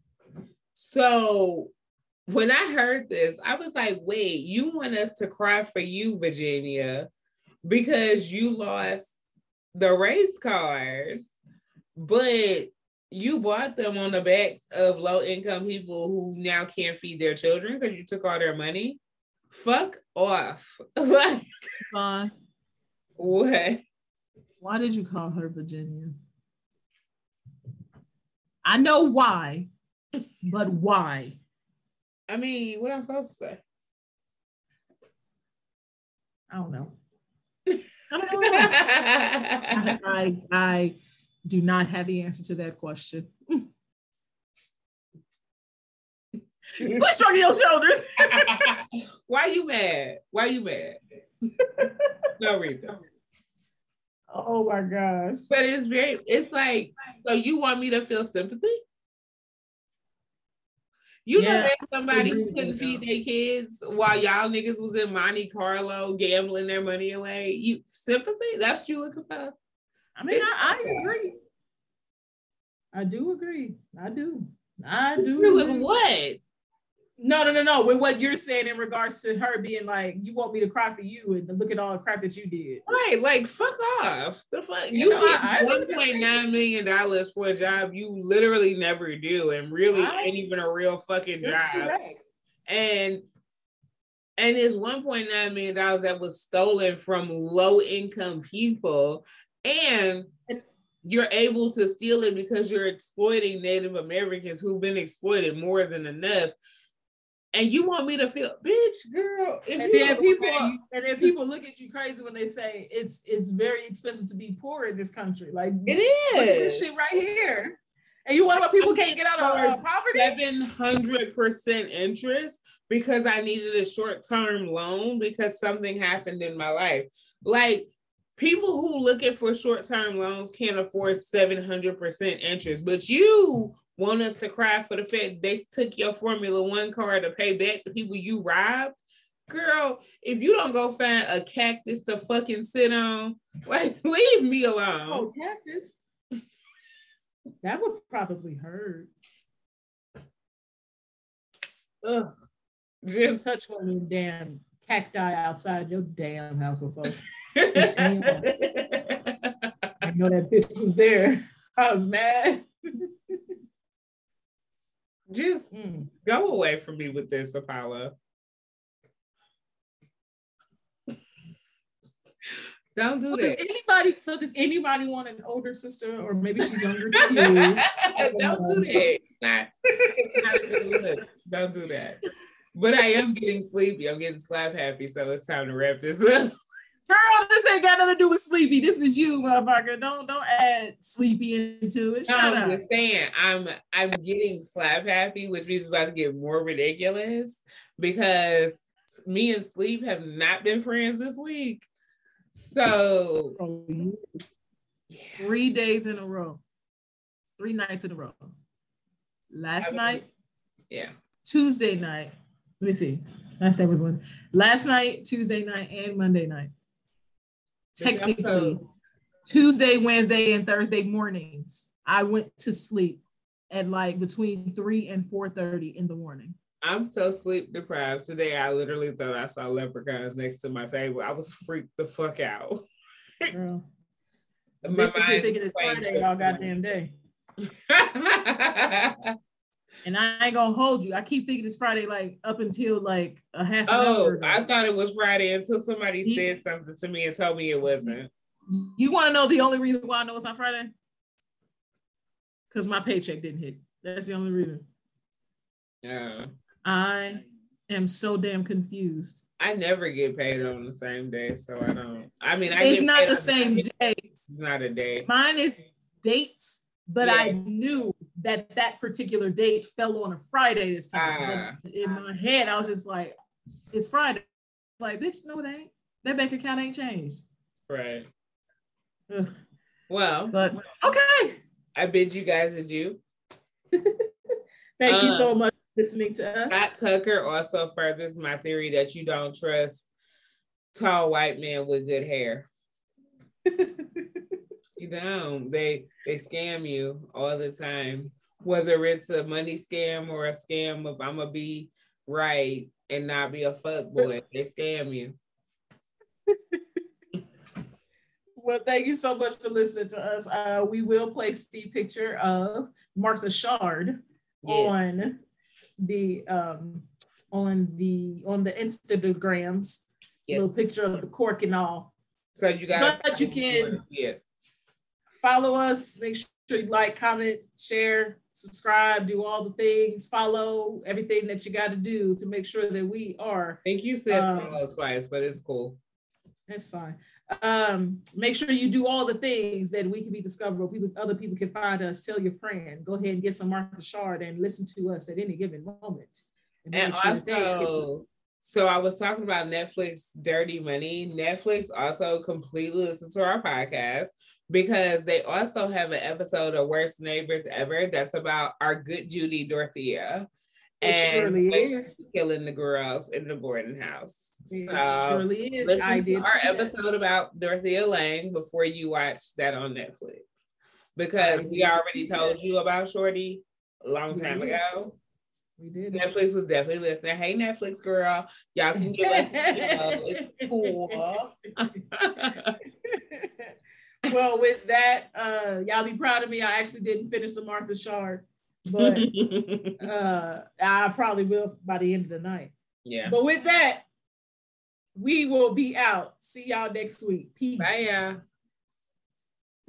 So when I heard this, I was like, wait, you want us to cry for you, Virginia, because you lost the race cars, but you bought them on the backs of low-income people who now can't feed their children because you took all their money. Fuck off. Like, what? Why did you call her Virginia? I know why, but why? I mean, what am I supposed to say? I don't know. I do not have the answer to that question. Quit shrugging your shoulders. Why you mad? Why you mad? No reason. Oh my gosh. But it's like, so you want me to feel sympathy? You know there's somebody who couldn't feed their kids while y'all niggas was in Monte Carlo gambling their money away. You sympathy? That's what you looking for? I mean, I agree. I do agree. I do. With what? No. With what you're saying in regards to her being like, you want me to cry for you and look at all the crap that you did. Right, like fuck off. The fuck you get $1.9 million for a job you literally never do, and really ain't even a real fucking job. Correct. And it's $1.9 million that was stolen from low income people, and you're able to steal it because you're exploiting Native Americans who've been exploited more than enough. And you want me to feel, bitch, girl. And then people look at you crazy when they say it's very expensive to be poor in this country. Like it is. Look at this shit right here. And you want about people can't get out of poverty? 700% interest because I needed a short-term loan because something happened in my life. Like people who looking for short-term loans can't afford 700% interest, but you want us to cry for the fact they took your Formula One car to pay back the people you robbed? Girl, if you don't go find a cactus to fucking sit on, like, leave me alone. Oh, cactus? That would probably hurt. Ugh. Just touch one of them damn cacti outside your damn house before. I know that bitch was there. I was mad. Just go away from me with this, Apollo. Don't do that. Does anybody want an older sister, or maybe she's younger than you? Don't do that. It's not a good look. Don't do that. But I am getting sleepy. I'm getting slap happy, so it's time to wrap this up. Girl, this ain't got nothing to do with sleepy. This is you, motherfucker. Don't add sleepy into it. Shut up. I'm just saying, I'm getting slap happy, which means it's about to get more ridiculous because me and Sleep have not been friends this week. So 3 days in a row, 3 nights in a row. Last night, Tuesday night. Let me see. Last night was one. Last night, Tuesday night, and Monday night. Technically, Tuesday, Wednesday, and Thursday mornings, I went to sleep at like between 3 and 4:30 in the morning. I'm so sleep deprived. Today, I literally thought I saw leprechauns next to my table. I was freaked the fuck out. Girl. My mind thinking it's Friday all goddamn day. And I ain't gonna hold you. I keep thinking it's Friday, like up until like a half an hour ago. I thought it was Friday until somebody said something to me and told me it wasn't. You want to know the only reason why I know it's not Friday? Because my paycheck didn't hit. That's the only reason. Yeah. I am so damn confused. I never get paid on the same day, so I don't. I mean, it's not the same day. It's not a day. Mine is dates, but I knew that particular date fell on a Friday this time. But in my head, I was just like, "It's Friday." Like, bitch, no, it ain't. That bank account ain't changed. Right. Ugh. Well, but okay. I bid you guys adieu. Thank you so much for listening to us. Scott Tucker also furthers my theory that you don't trust tall white men with good hair. You don't. They scam you all the time. Whether it's a money scam or a scam of I'm gonna be right and not be a fuckboy, they scam you. Well, thank you so much for listening to us. We will place the picture of Martha Shard on the Instagrams. Little picture of the cork and all. So you got. But you can follow us. Make sure you like, comment, share, subscribe, do all the things. Follow everything that you got to do to make sure that we are. I think you said follow twice, but it's cool. That's fine. Make sure you do all the things that we can be discoverable. Other people can find us. Tell your friend. Go ahead and get some Martha Shard and listen to us at any given moment. And also, so I was talking about Netflix Dirty Money. Netflix also completely listens to our podcast because they also have an episode of Worst Neighbors Ever that's about our good Judy Dorothea. It surely is. Killing the girls in the boarding house. It surely is. Listen to our episode about Dorothea Lange before you watch that on Netflix. Because we already told you about Shorty a long time ago. We did. Netflix was definitely listening. Hey, Netflix girl, y'all can give us it's cool. Well, with that, y'all be proud of me. I actually didn't finish the Martha Shard, but I probably will by the end of the night. Yeah. But with that, we will be out. See y'all next week. Peace. Bye, y'all.